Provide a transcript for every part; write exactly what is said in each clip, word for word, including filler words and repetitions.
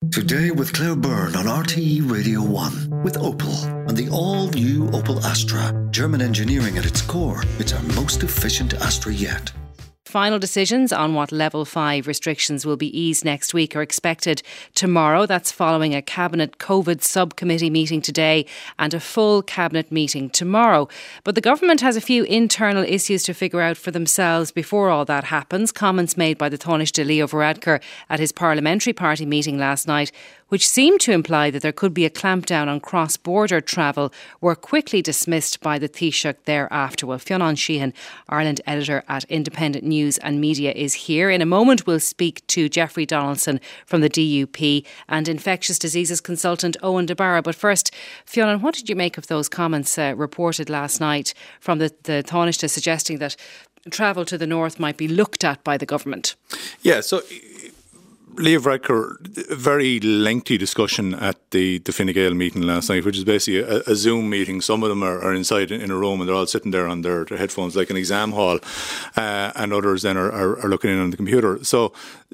Today with Claire Byrne on R T E Radio one with Opel and the all-new Opel Astra. German engineering at its core. It's our most efficient Astra yet. Final decisions on what level five restrictions will be eased next week are expected tomorrow. That's following a Cabinet COVID subcommittee meeting today and a full Cabinet meeting tomorrow. But the government has a few internal issues to figure out for themselves before all that happens. Comments made by the Taoiseach Leo Varadkar at his parliamentary party meeting last night, which seemed to imply that there could be a clampdown on cross-border travel, were quickly dismissed by the Taoiseach thereafter. Well, Fionn Sheehan, Ireland editor at Independent News and Media, is here. In a moment, we'll speak to Jeffrey Donaldson from the D U P and infectious diseases consultant Owen DeBarra. But first, Fionn, what did you make of those comments uh, reported last night from the, the Taoiseach suggesting that travel to the north might be looked at by the government? Yeah, so Leo Varadkar, a very lengthy discussion at the, the Fine Gael meeting last night, which is basically a, a Zoom meeting. Some of them are, are inside in a room and they're all sitting there on their, their headphones like an exam hall, uh, and others then are, are, are looking in on the computer. So,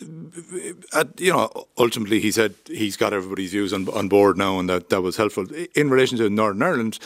at, you know, ultimately he said he's got everybody's views on, on board now, and that, that was helpful. In relation to Northern Ireland,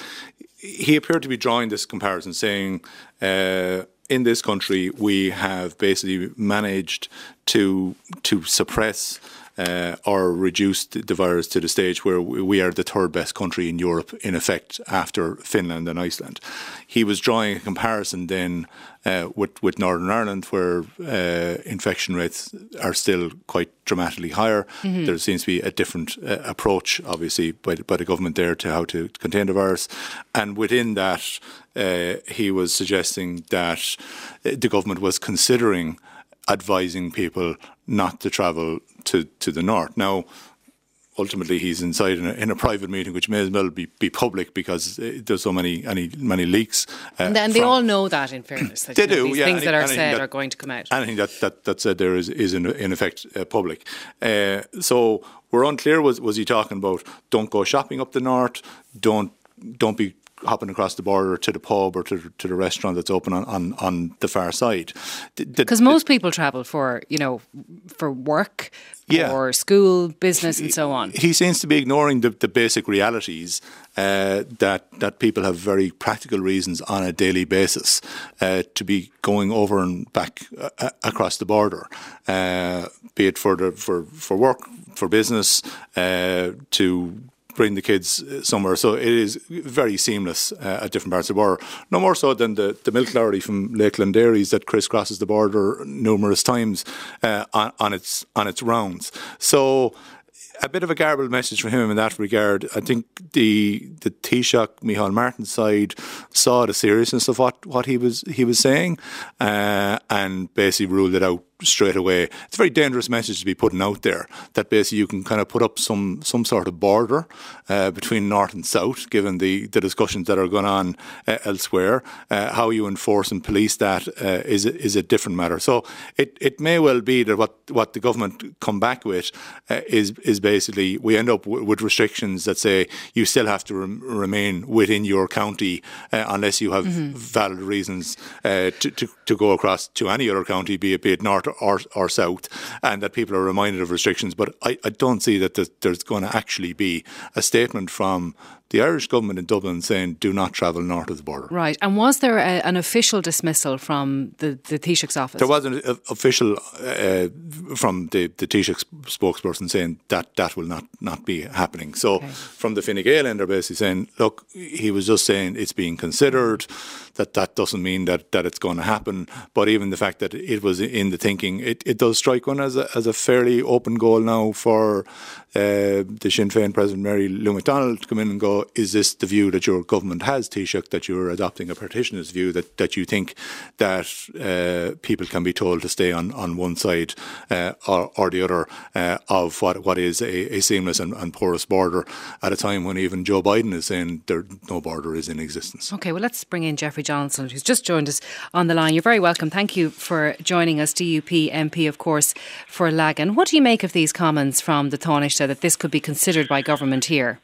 he appeared to be drawing this comparison, saying uh, in this country we have basically managed to to suppress uh, or reduce the virus to the stage where we are the third best country in Europe, in effect, after Finland and Iceland. He was drawing a comparison then uh, with, with Northern Ireland, where uh, infection rates are still quite dramatically higher. Mm-hmm. There seems to be a different uh, approach, obviously, by, by the government there to how to contain the virus. And within that, uh, he was suggesting that the government was considering advising people not to travel to, to the north. Now, ultimately, he's inside in a, in a private meeting, which may as well be, be public because there's so many any, many leaks. Uh, and, and they all know that, in fairness. That, they you know, do, these yeah. things that are said that, are going to come out. Anything that, that, that said there is, is in, in effect uh, public. Uh, so we're unclear, was, was he talking about don't go shopping up the north, don't don't be hopping across the border to the pub or to, to the restaurant that's open on, on, on the far side. Because most people travel for, you know, for work, yeah. or school, business and so on. He seems to be ignoring the, the basic realities uh, that, that people have very practical reasons on a daily basis uh, to be going over and back uh, across the border, uh, be it for, the, for, for work, for business, uh, to bring the kids somewhere. So it is very seamless uh, at different parts of the border. No more so than the, the milk lorry from Lakeland Dairies that crisscrosses the border numerous times uh, on, on its on its rounds. So a bit of a garbled message from him in that regard. I think the the Taoiseach, Micheál Martin's side, saw the seriousness of what, what he was he was saying uh, and basically ruled it out straight away. It's a very dangerous message to be putting out there, that basically you can kind of put up some some sort of border uh, between north and south, given the, the discussions that are going on uh, elsewhere. Uh, how you enforce and police that uh, is, is a different matter. So it, it may well be that what, what the government come back with uh, is, is basically we end up w- with restrictions that say you still have to rem- remain within your county uh, unless you have mm-hmm. valid reasons uh, to, to, to go across to any other county, be it, be it north Or, or south, and that people are reminded of restrictions. But I, I don't see that there's going to actually be a statement from the Irish government in Dublin saying do not travel north of the border. Right. And was there a, an official dismissal from the, the Taoiseach's office? There was an uh, official uh, from the, the Taoiseach's spokesperson saying that that will not, not be happening. So okay. From the Fine Gael end, they're basically saying, look, he was just saying it's being considered, that that doesn't mean that, that it's going to happen. But even the fact that it was in the thinking, it, it does strike one as a, as a fairly open goal now for uh, the Sinn Féin President Mary Lou McDonald to come in and go, is this the view that your government has, Taoiseach, that you're adopting a partitionist view, that, that you think that uh, people can be told to stay on, on one side uh, or, or the other uh, of what, what is a, a seamless and, and porous border at a time when even Joe Biden is saying there no border is in existence. OK, well, let's bring in Jeffrey Johnson, who's just joined us on the line. You're very welcome. Thank you for joining us, D U P M P, of course, for Lagan. What do you make of these comments from the Taoiseach that this could be considered by government here?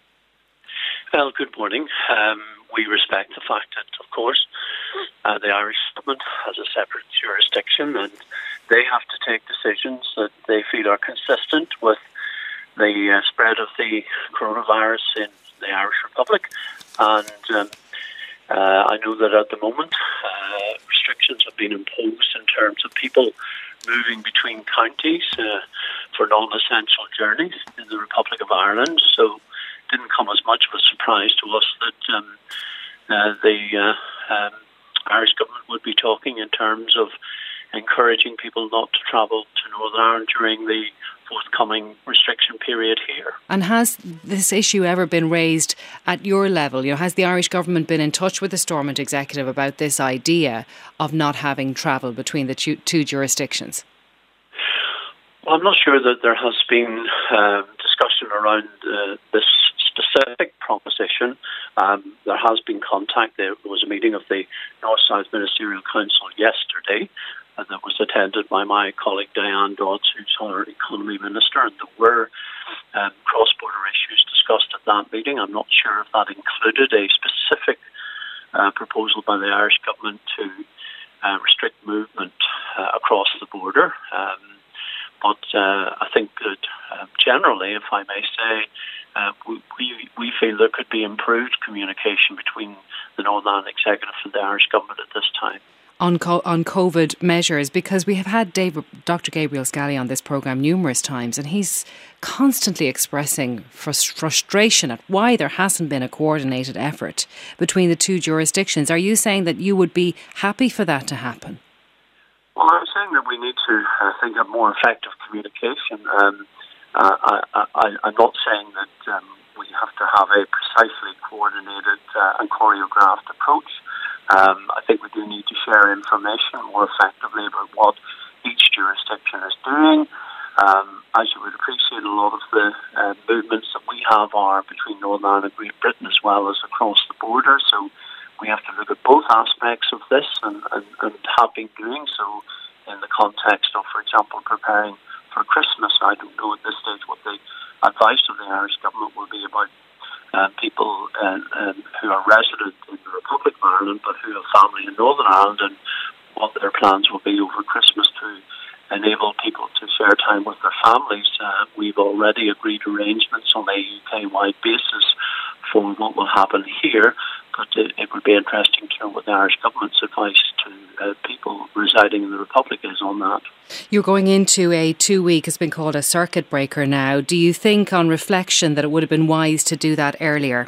Well, good morning. Um, we respect the fact that, of course, uh, the Irish government has a separate jurisdiction and they have to take decisions that they feel are consistent with the uh, spread of the coronavirus in the Irish Republic. And um, uh, I know that at the moment uh, restrictions have been imposed in terms of people moving between counties uh, for non-essential journeys in the Republic of Ireland. So it didn't come as much of a surprise to us that um, uh, the uh, um, Irish government would be talking in terms of encouraging people not to travel to Northern Ireland during the forthcoming restriction period here. And has this issue ever been raised at your level? You know, has the Irish government been in touch with the Stormont executive about this idea of not having travel between the two, two jurisdictions? Well, I'm not sure that there has been uh, discussion around uh, this specific proposition. Um, there has been contact. There was a meeting of the North-South Ministerial Council yesterday uh, that was attended by my colleague Diane Dodds, who's our Economy Minister, and there were um, cross-border issues discussed at that meeting. I'm not sure if that included a specific uh, proposal by the Irish government to uh, restrict movement uh, across the border. Um, but uh, I think that uh, generally, if I may say, Uh, we, we we feel there could be improved communication between the Northern Ireland Executive and the Irish Government at this time. On co- on COVID measures, because we have had David, Doctor Gabriel Scally on this programme numerous times, and he's constantly expressing frust- frustration at why there hasn't been a coordinated effort between the two jurisdictions. Are you saying that you would be happy for that to happen? Well, I'm saying that we need to uh, think of more effective communication. Um, Uh, I, I, I'm not saying that um, we have to have a precisely coordinated uh, and choreographed approach. Um, I think we do need to share information more effectively about what each jurisdiction is doing. Um, as you would appreciate, a lot of the uh, movements that we have are between Northern Ireland and Great Britain as well as across the border. So we have to look at both aspects of this and, and, and have been doing so in the context of, for example, preparing for Christmas. I don't know at this stage what the advice of the Irish government will be about uh, people uh, um, who are resident in the Republic of Ireland but who have family in Northern Ireland, and what their plans will be over Christmas to enable people to share time with their families. Uh, we've already agreed arrangements on a U K-wide basis for what will happen here, but it, it would be interesting to know what the Irish government's advice to uh, people residing in the Republic is on that. You're going into a two-week, it's been called a circuit breaker now. Do you think on reflection that it would have been wise to do that earlier?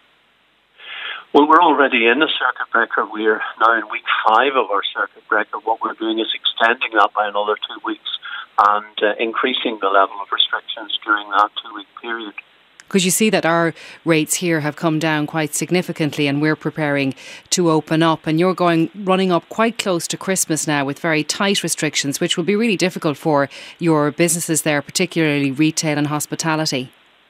Well, we're already in a circuit breaker. We're now in week five of our circuit breaker. What we're doing is extending that by another two weeks and uh, increasing the level of restrictions during that two-week period. Because you see that our rates here have come down quite significantly, and we're preparing to open up, and you're going running up quite close to Christmas now with very tight restrictions, which will be really difficult for your businesses there, particularly retail and hospitality.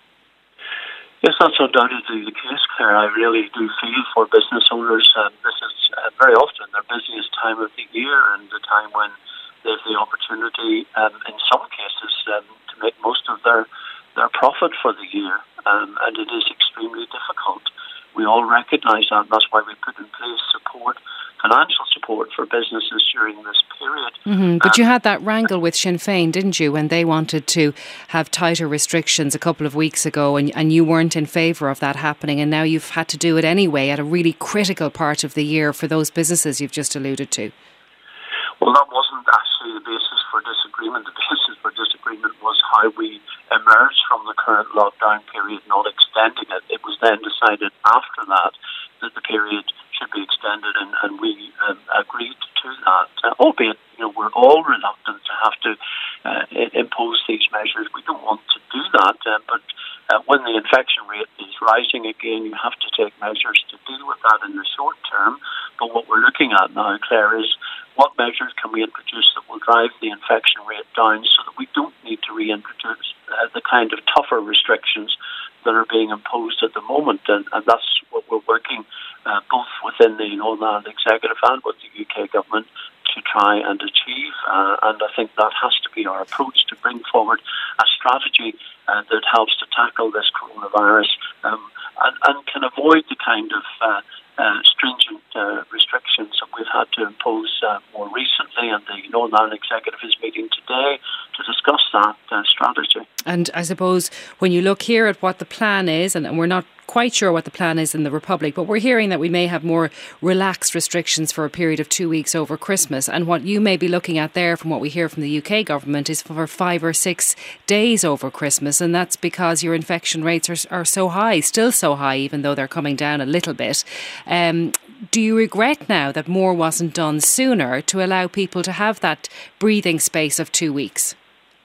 Yes, that's undoubtedly the case, Claire. I really do feel for business owners. Um, this is uh, very often their busiest time of the year, and the time when they have the opportunity, um, in some cases, um, to make most of their their profit for the year, um, and it is extremely difficult. We all recognise that, and that's why we put in place support, financial support for businesses during this period. Mm-hmm. But um, you had that wrangle with Sinn Féin, didn't you, when they wanted to have tighter restrictions a couple of weeks ago, and, and you weren't in favour of that happening, and now you've had to do it anyway at a really critical part of the year for those businesses you've just alluded to. Well, that wasn't actually the basis for disagreement. The basis for disagreement was how we emerged from the current lockdown period, not extending it. It was then decided after that that the period should be extended, and, and we um, agreed to that. Uh, albeit, you know, we're all reluctant to have to uh, impose these measures. We don't want to do that, uh, but uh, when the infection rate is rising again, you have to take measures to deal with that in the short term. But what we're looking at now, Claire, is what measures can we introduce that will drive the infection rate down so that we don't need to reintroduce uh, the kind of tougher restrictions that are being imposed at the moment. And, and that's what we're working uh, both within the Northern Ireland Executive and with the U K government to try and achieve. Uh, and I think that has to be our approach, to bring forward a strategy uh, that helps to tackle this coronavirus um, and, and can avoid the kind of uh, uh, stringent uh, restrictions that we've had to impose uh, more recently. And the Northern Ireland Executive is meeting today to discuss that uh, strategy. And I suppose when you look here at what the plan is, and, and we're not quite sure what the plan is in the Republic, but we're hearing that we may have more relaxed restrictions for a period of two weeks over Christmas. And what you may be looking at there, from what we hear from the U K government, is for five or six days over Christmas. And that's because your infection rates are, are so high, still so high, even though they're coming down a little bit. Um, do you regret now that more wasn't done sooner to allow people to have that breathing space of two weeks?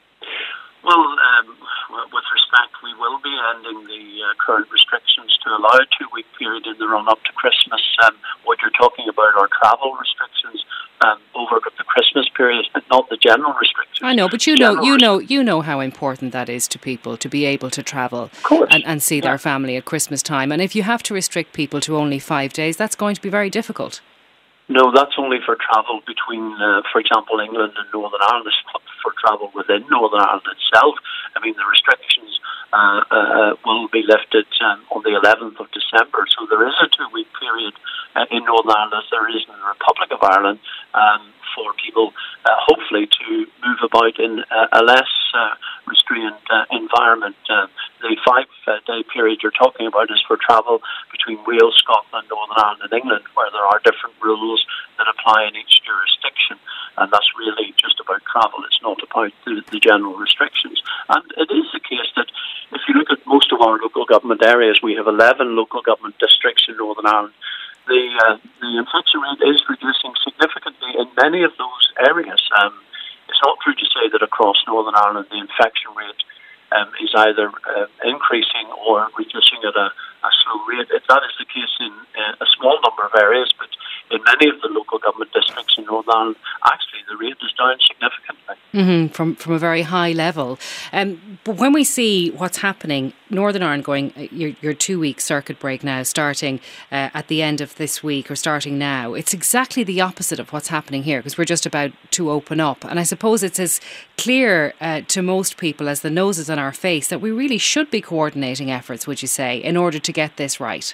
Well, um, with respect, we will be ending the uh, current restrictions to allow a two-week period in the run-up to Christmas. Um, what you're talking about are travel restrictions um, over the Christmas period, not the general restrictions. I know, but you know, you know, you know how important that is to people to be able to travel and, and see yeah. their family at Christmas time. And if you have to restrict people to only five days, that's going to be very difficult. No, that's only for travel between, uh, for example, England and Northern Ireland. It's not for travel within Northern Ireland itself. I mean, the restrictions uh, uh, will be lifted um, on the eleventh of December. So there is a two-week period uh, in Northern Ireland, as there is in the Republic of Ireland, um, for people, uh, hopefully, to move about in uh, a less uh, restrained uh, environment. Uh, the five-day period you're talking about is for travel between Wales, Scotland, Northern Ireland and England, where there are different rules that apply in each jurisdiction. And that's really just about travel. It's not about the, the general restrictions. And it is the case that if you look at most of our local government areas, we have eleven local government districts in Northern Ireland. The, uh, the infection rate is reducing significantly in many of those areas. Um, it's not true to say that across Northern Ireland the infection rate um, is either uh, increasing or reducing at a, a slow rate. If that is the case in uh, a small number of areas, but in many of the local government districts in Northern Ireland, actually the rate is down significantly. Mm-hmm, from from a very high level. Um, but when we see what's happening, Northern Ireland going, your, your two-week circuit break now, starting uh, at the end of this week or starting now, it's exactly the opposite of what's happening here, because we're just about to open up. And I suppose it's as clear uh, to most people as the noses on our face that we really should be coordinating efforts, would you say, in order to get this right?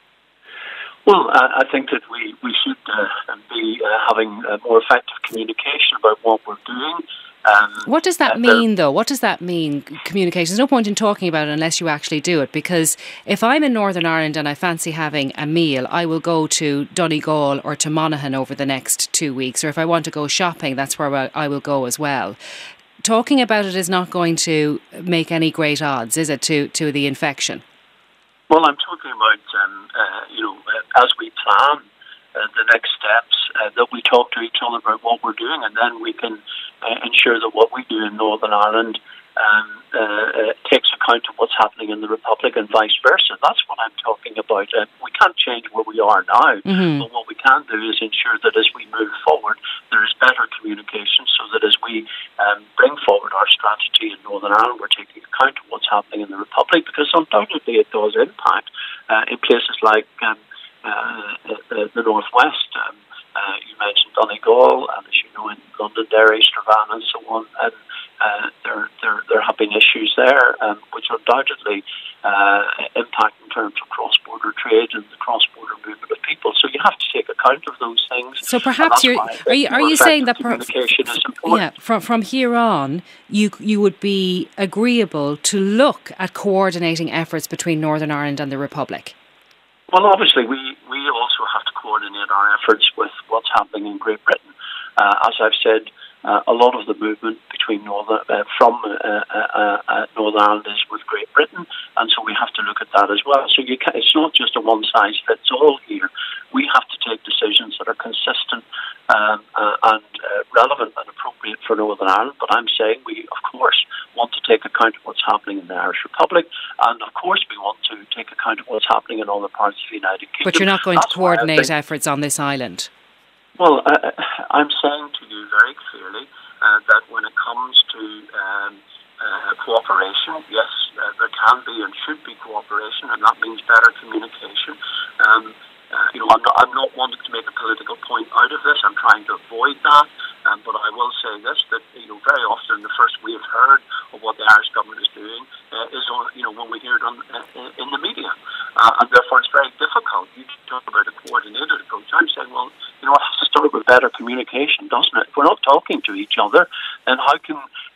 Well, I think that we, we should uh, be uh, having uh, more effective communication about what we're doing. Um, what does that mean, though? What does that mean, communication? There's no point in talking about it unless you actually do it, because if I'm in Northern Ireland and I fancy having a meal, I will go to Donegal or to Monaghan over the next two weeks. Or if I want to go shopping, that's where I will go as well. Talking about it is not going to make any great odds, is it, to, to the infection? Well, I'm talking about, um, uh, you know, uh, as we plan uh, the next steps, uh, that we talk to each other about what we're doing, and then we can uh, ensure that what we do in Northern Ireland um, uh, uh, takes account of what's happening in the Republic and vice versa. That's what I'm talking about. Uh, we can't change where we are now, mm-hmm. but what we can do is ensure that as we move forward, there is better communication, so that as we um, bring forward our strategy in Northern Ireland, we're taking account of what's happening in the Republic, because undoubtedly it does impact uh, in places like um, uh, uh, the Northwest. Um, uh, you mentioned Donegal, and as you know, in Londonderry, Strabane, and so on, and uh, there, there, there have been issues there, um, which undoubtedly uh, impact in terms of cross-border trade and the cross-border movement of people. So you have to take account of those things. So perhaps you're are you are you saying that per, communication is important? Yeah, from from here on, you you would be agreeable to look at coordinating efforts between Northern Ireland and the Republic? Well, obviously, we, we also have to coordinate our efforts with what's happening in Great Britain. Uh, as I've said, uh, a lot of the movement between Northern uh, from uh, uh, uh, Northern Ireland is with Great Britain, and so we have to look at that as well. So you can, it's not just a one-size-fits-all here. We have to take decisions that are consistent um, uh, and uh, relevant and appropriate for Northern Ireland. But I'm saying we, of course, want to take account of what's happening in the Irish Republic, and of course we want to take account of what's happening in other parts of the United Kingdom. But you're not going That's to coordinate efforts on this island? Well, uh, I'm saying to you very clearly uh, that when it comes to um, uh, cooperation, yes, uh, there can be and should be cooperation, and that means better communication. Um, uh, you know, I'm not, I'm not wanting to make a political point out of this. I'm trying to avoid that. Um, but I will say this, that, you know, very often the first we have heard of what the Irish government is doing uh, is, on, you know, when we hear it on, uh, in the media. Uh, and therefore it's very difficult. You talk about a coordinated approach. I'm saying, well, you know, it has to start with better communication, doesn't it? If we're not talking to each other, then how can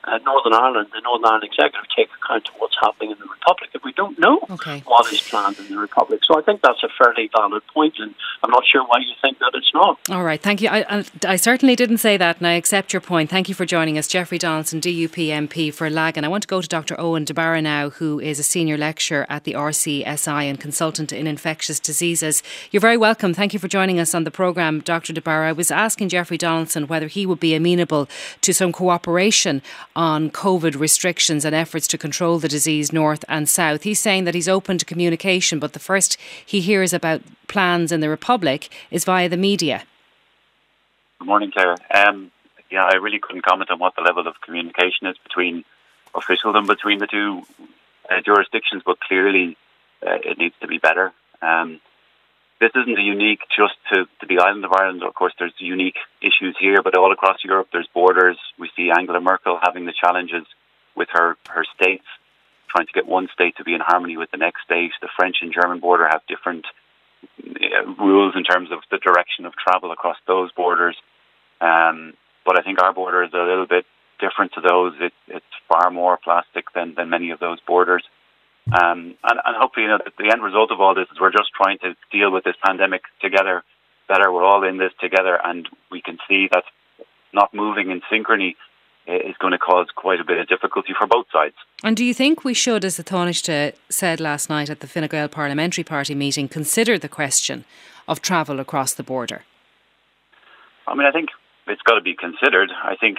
uh, Northern Ireland, the Northern Ireland Executive, take account of what's happening in the Republic if we don't know okay. what is planned in the Republic. So I think that's a fairly valid point, and I'm not sure why you think that it's not. All right, thank you. I, I, I certainly didn't say that, and I accept your point. Thank you for joining us. Jeffrey Donaldson, D U P M P for Lagan. I want to go to Doctor Owen de Barra now, who is a senior lecturer at the R C S I and consultant in infectious diseases. You're very welcome. Thank you for joining us on the programme, Doctor de Barra. I was asking Jeffrey Donaldson whether he would be amenable to some cooperation on COVID restrictions and efforts to control the disease north and south. He's saying that he's open to communication, but the first he hears about plans in the Republic is via the media. Good morning, Claire. Um, yeah, I really couldn't comment on what the level of communication is between officialdom between the two uh, jurisdictions, but clearly uh, it needs to be better. Um, this isn't a unique just to, to the island of Ireland. Of course, there's unique issues here, but all across Europe there's borders. We see Angela Merkel having the challenges with her, her states, trying to get one state to be in harmony with the next state. The French and German border have different uh, rules in terms of the direction of travel across those borders. Um, but I think our border is a little bit different to those. It, it's far more plastic than, than many of those borders. Um, and, and hopefully, you know, the end result of all this is we're just trying to deal with this pandemic together better. We're all in this together, and we can see that not moving in synchrony is going to cause quite a bit of difficulty for both sides. And do you think we should, as the Taoiseach said last night at the Fine Gael Parliamentary Party meeting, consider the question of travel across the border? I mean, I think it's got to be considered. I think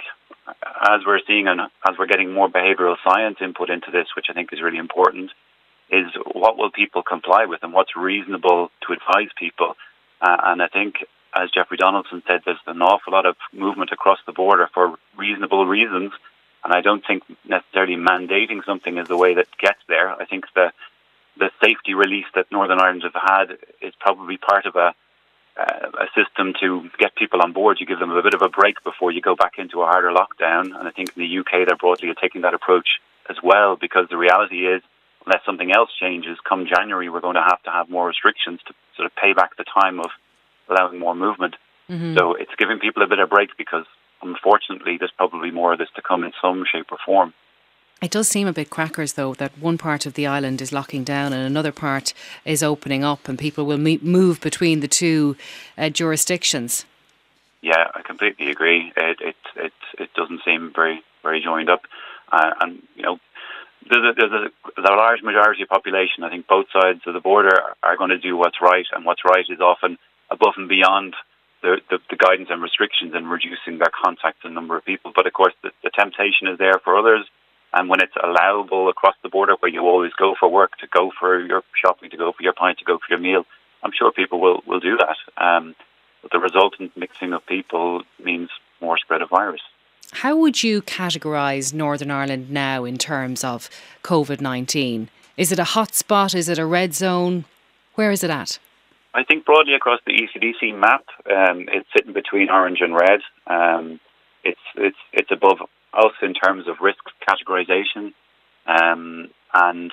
as we're seeing and as we're getting more behavioural science input into this, which I think is really important, is what will people comply with and what's reasonable to advise people. Uh, and I think, as Jeffrey Donaldson said, there's an awful lot of movement across the border for reasonable reasons. And I don't think necessarily mandating something is the way that gets there. I think the the safety release that Northern Ireland have had is probably part of a Uh, a system to get people on board. You give them a bit of a break before you go back into a harder lockdown. And I think in the U K they're broadly taking that approach as well, because the reality is, unless something else changes, come January we're going to have to have more restrictions to sort of pay back the time of allowing more movement. Mm-hmm. So it's giving people a bit of break, because unfortunately there's probably more of this to come in some shape or form. It does seem a bit crackers, though, that one part of the island is locking down and another part is opening up, and people will meet, move between the two uh, jurisdictions. Yeah, I completely agree. It it it, it doesn't seem very very joined up, uh, and you know, there's a, there's a, there's a large majority of population. I think both sides of the border are going to do what's right, and what's right is often above and beyond the the, the guidance and restrictions and reducing their contacts and number of people. But of course, the, the temptation is there for others. And when it's allowable across the border, where you always go for work, to go for your shopping, to go for your pint, to go for your meal, I'm sure people will, will do that. Um, but the resultant mixing of people means more spread of virus. How would you categorise Northern Ireland now in terms of COVID nineteen? Is it a hot spot? Is it a red zone? Where is it at? I think broadly across the E C D C map, um, it's sitting between orange and red. Um, it's it's it's above us in terms of risk categorisation, um, and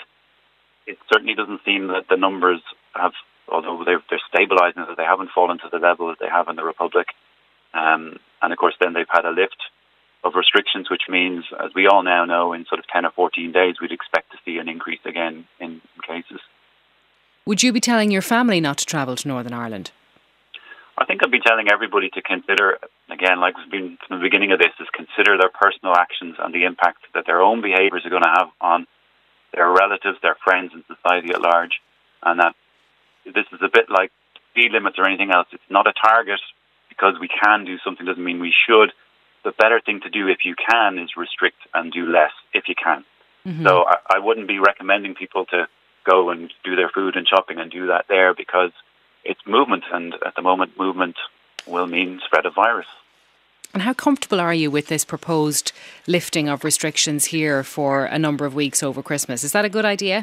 it certainly doesn't seem that the numbers have, although they're, they're stabilising, that they haven't fallen to the level that they have in the Republic. Um, and of course then they've had a lift of restrictions, which means, as we all now know, in sort of ten or fourteen days we'd expect to see an increase again in cases. Would you be telling your family not to travel to Northern Ireland? I think I'd be telling everybody to consider, again, like we've been from the beginning of this, is consider their personal actions and the impact that their own behaviours are going to have on their relatives, their friends and society at large. And that this is a bit like speed limits or anything else. It's not a target. Because we can do something doesn't mean we should. The better thing to do if you can is restrict and do less if you can. Mm-hmm. So I, I wouldn't be recommending people to go and do their food and shopping and do that there, because it's movement, and at the moment movement will mean spread of virus. And how comfortable are you with this proposed lifting of restrictions here for a number of weeks over Christmas? Is that a good idea?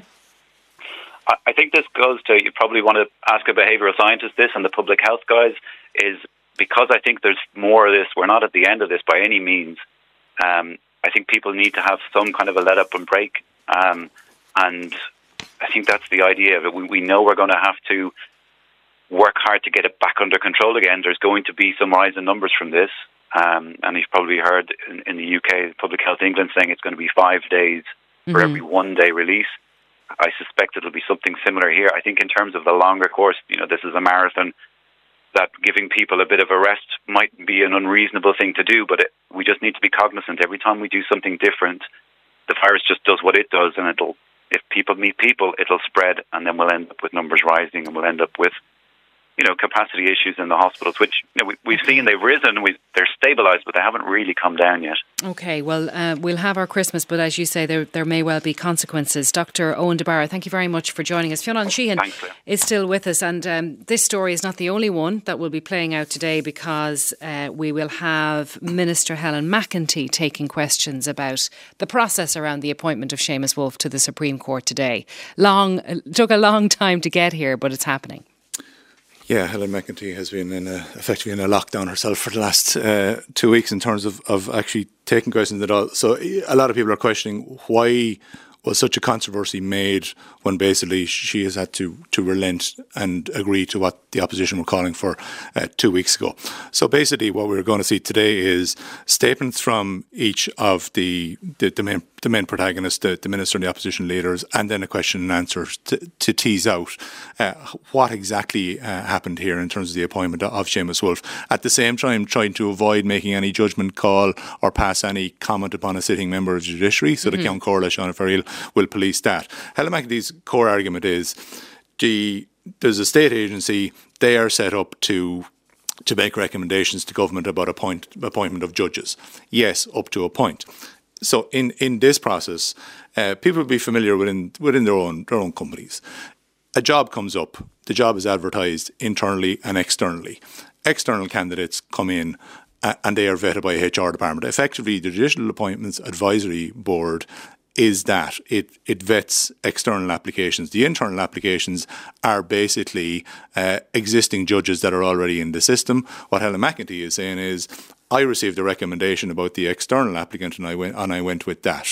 I, I think this goes to, you probably want to ask a behavioural scientist this, and the public health guys, is because I think there's more of this, we're not at the end of this by any means. Um, I think people need to have some kind of a let up and break, um, and I think that's the idea of it. We, we know we're going to have to work hard to get it back under control again. There's going to be some rise in numbers from this. Um, and you've probably heard in, in the U K, Public Health England saying it's going to be five days for mm-hmm. every one day release. I suspect it'll be something similar here. I think in terms of the longer course, you know, this is a marathon, that giving people a bit of a rest might be an unreasonable thing to do, but it, we just need to be cognizant. Every time we do something different, the virus just does what it does, and it'll, if people meet people, it'll spread, and then we'll end up with numbers rising, and we'll end up with, you know, capacity issues in the hospitals, which, you know, we, we've seen they've risen, we, they're stabilised, but they haven't really come down yet. OK, well, uh, we'll have our Christmas, but as you say, there there may well be consequences. Doctor Owen De Barra, thank you very much for joining us. Fionn Sheehan is still with us, and um, this story is not the only one that will be playing out today, because uh, we will have Minister Helen McEntee taking questions about the process around the appointment of Seamus Wolfe to the Supreme Court today. Long, it took a long time to get here, but it's happening. Yeah, Helen McEntee has been in a, effectively in a lockdown herself for the last uh, two weeks in terms of, of actually taking questions at all. So a lot of people are questioning why was such a controversy made when basically she has had to, to relent and agree to what the opposition were calling for uh, two weeks ago. So basically what we're going to see today is statements from each of the the, the main the main protagonists, the, the minister and the opposition leaders, and then a question and answer to, to tease out uh, what exactly uh, happened here in terms of the appointment of Seamus Wolfe. At the same time, trying to avoid making any judgment call or pass any comment upon a sitting member of the judiciary, so mm-hmm. the Ceann Comhairle, Seán Ferrill, will police that. Helen McEntee's core argument is the, there's a state agency, they are set up to to make recommendations to government about appoint, appointment of judges. Yes, up to a point. So in, in this process, uh, people will be familiar within within their own their own companies. A job comes up. The job is advertised internally and externally. External candidates come in uh, and they are vetted by a H R department. Effectively, the Judicial Appointments Advisory Board is that it, it vets external applications. The internal applications are basically uh, existing judges that are already in the system. What Helen McEntee is saying is, I received a recommendation about the external applicant and I went and I went with that.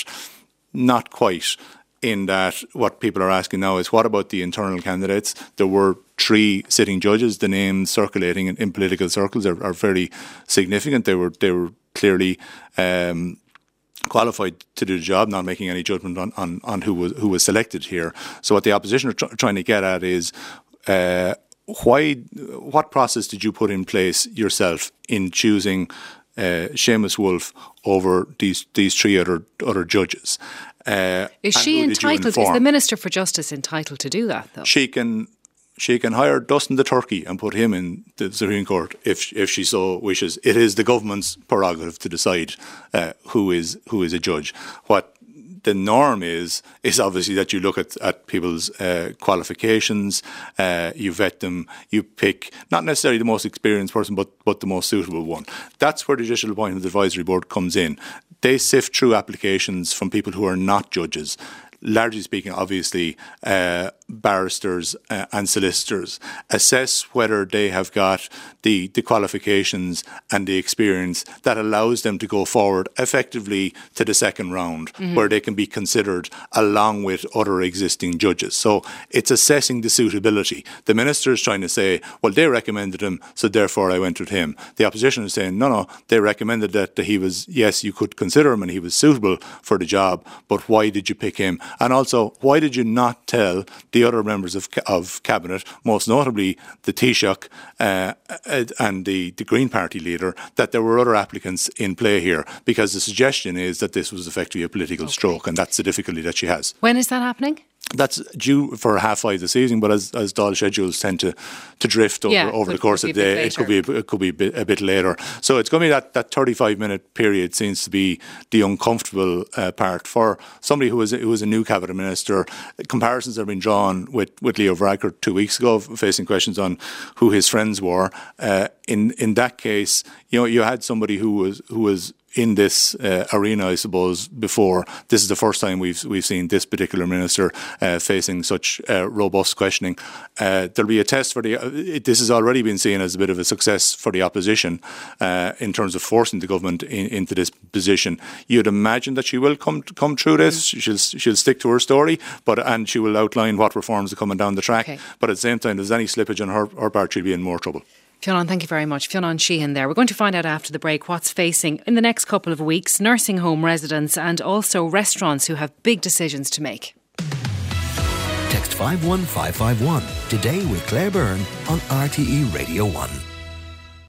Not quite, in that what people are asking now is, what about the internal candidates? There were three sitting judges. The names circulating in, in political circles are, are very significant. They were they were clearly um, qualified to do the job, not making any judgment on, on, on who was who was selected here. So what the opposition are tr- trying to get at is, uh, why? What process did you put in place yourself in choosing uh, Seamus Wolfe over these these three other other judges? Uh, is she entitled? Is the Minister for Justice entitled to do that, though? She can. She can hire Dustin the Turkey and put him in the Supreme Court if if she so wishes. It is the government's prerogative to decide uh, who is who is a judge. What the norm is is obviously that you look at, at people's uh, qualifications, uh, you vet them, you pick not necessarily the most experienced person, but but the most suitable one. That's where the Judicial Appointments Advisory Board comes in. They sift through applications from people who are not judges. Largely speaking, obviously, uh, barristers uh, and solicitors, assess whether they have got the, the qualifications and the experience that allows them to go forward effectively to the second round, mm-hmm. where they can be considered along with other existing judges. So it's assessing the suitability. The minister is trying to say, well, they recommended him, so therefore I went with him. The opposition is saying, no, no, they recommended that, that he was, yes, you could consider him and he was suitable for the job, but why did you pick him? And also, why did you not tell the other members of of Cabinet, most notably the Taoiseach uh, and the, the Green Party leader, that there were other applicants in play here? Because the suggestion is that this was effectively a political okay. stroke, and that's the difficulty that she has. When is that happening? That's due for half five this evening, but as as Dáil schedules tend to, to drift over, yeah, over could, the course of the day, it could be a, it could be a bit, a bit later. So it's going to be that, that thirty-five minute period seems to be the uncomfortable uh, part for somebody who was who was a new cabinet minister. Comparisons have been drawn with, with Leo Varadkar two weeks ago, facing questions on who his friends were. Uh, in in that case, you know, you had somebody who was who was. in this uh, arena, I suppose, before. This is the first time we've we've seen this particular minister uh, facing such uh, robust questioning. Uh, there'll be a test for the. Uh, it, this has already been seen as a bit of a success for the opposition uh, in terms of forcing the government in, into this position. You'd imagine that she will come come through this. She'll she'll stick to her story, but and she will outline what reforms are coming down the track. Okay. But at the same time, if there's any slippage on her, her part, she'll be in more trouble. Fionn, thank you very much. Fionn Sheehan there. We're going to find out after the break what's facing in the next couple of weeks nursing home residents and also restaurants who have big decisions to make. Text five one five five one today with Claire Byrne on R T E Radio one.